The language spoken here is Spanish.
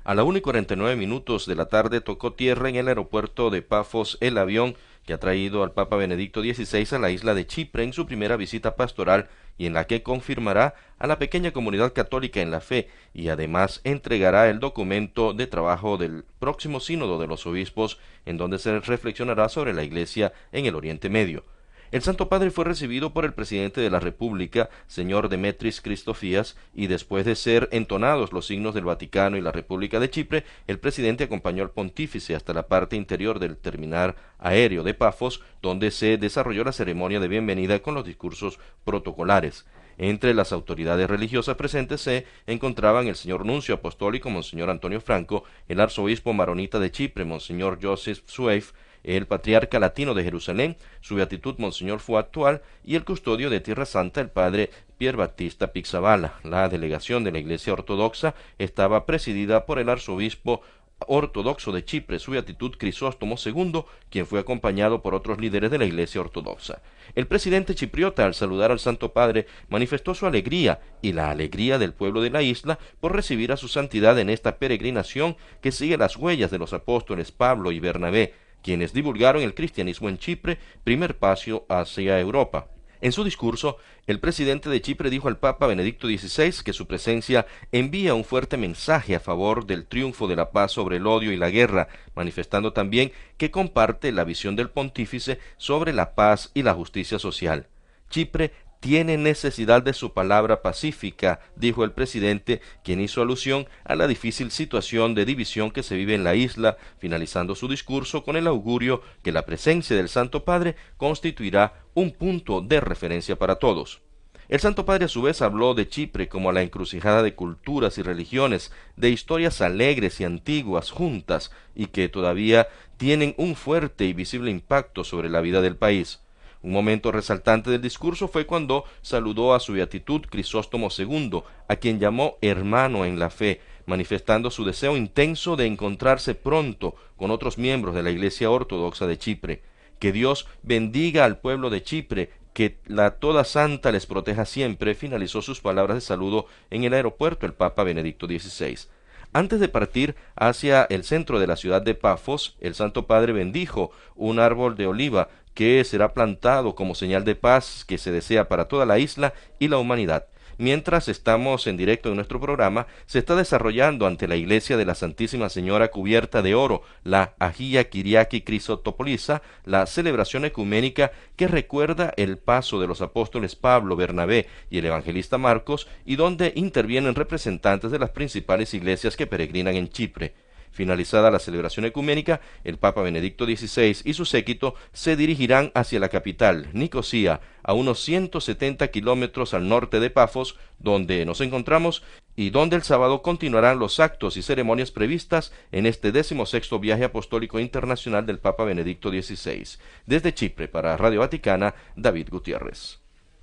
A la 1:49 de la tarde tocó tierra en el aeropuerto de Pafos el avión que ha traído al Papa Benedicto XVI a la isla de Chipre en su primera visita pastoral y en la que confirmará a la pequeña comunidad católica en la fe y además entregará el documento de trabajo del próximo sínodo de los obispos en donde se reflexionará sobre la Iglesia en el Oriente Medio. El Santo Padre fue recibido por el presidente de la República, señor Demetris Christofias, y después de ser entonados los signos del Vaticano y la República de Chipre, el presidente acompañó al pontífice hasta la parte interior del terminal aéreo de Pafos, donde se desarrolló la ceremonia de bienvenida con los discursos protocolares. Entre las autoridades religiosas presentes se encontraban el señor nuncio apostólico, monseñor Antonio Franco, el arzobispo maronita de Chipre, monseñor Joseph Sueif, el patriarca latino de Jerusalén, su beatitud monseñor Fuatual, y el custodio de Tierra Santa, el padre Pier Battista Pizzaballa. La delegación de la Iglesia Ortodoxa estaba presidida por el arzobispo ortodoxo de Chipre, su beatitud Crisóstomo II, quien fue acompañado por otros líderes de la Iglesia Ortodoxa. El presidente chipriota, al saludar al Santo Padre, manifestó su alegría y la alegría del pueblo de la isla por recibir a su santidad en esta peregrinación que sigue las huellas de los apóstoles Pablo y Bernabé, quienes divulgaron el cristianismo en Chipre, primer paso hacia Europa. En su discurso, el presidente de Chipre dijo al Papa Benedicto XVI que su presencia envía un fuerte mensaje a favor del triunfo de la paz sobre el odio y la guerra, manifestando también que comparte la visión del pontífice sobre la paz y la justicia social. Chipre tiene necesidad de su palabra pacífica, dijo el presidente, quien hizo alusión a la difícil situación de división que se vive en la isla, finalizando su discurso con el augurio que la presencia del Santo Padre constituirá un punto de referencia para todos. El Santo Padre a su vez habló de Chipre como la encrucijada de culturas y religiones, de historias alegres y antiguas juntas y que todavía tienen un fuerte y visible impacto sobre la vida del país. Un momento resaltante del discurso fue cuando saludó a su beatitud Crisóstomo II, a quien llamó hermano en la fe, manifestando su deseo intenso de encontrarse pronto con otros miembros de la Iglesia Ortodoxa de Chipre. Que Dios bendiga al pueblo de Chipre, que la toda santa les proteja siempre, finalizó sus palabras de saludo en el aeropuerto el Papa Benedicto XVI. Antes de partir hacia el centro de la ciudad de Pafos, el Santo Padre bendijo un árbol de oliva que será plantado como señal de paz que se desea para toda la isla y la humanidad. Mientras estamos en directo en nuestro programa, se está desarrollando ante la iglesia de la Santísima Señora cubierta de oro, la Agia Kyriaki Chrysotopolisa, la celebración ecuménica que recuerda el paso de los apóstoles Pablo, Bernabé y el evangelista Marcos, y donde intervienen representantes de las principales iglesias que peregrinan en Chipre. Finalizada la celebración ecuménica, el Papa Benedicto XVI y su séquito se dirigirán hacia la capital, Nicosía, a unos 170 kilómetros al norte de Pafos, donde nos encontramos y donde el sábado continuarán los actos y ceremonias previstas en este 16º viaje apostólico internacional del Papa Benedicto XVI. Desde Chipre, para Radio Vaticana, David Gutiérrez.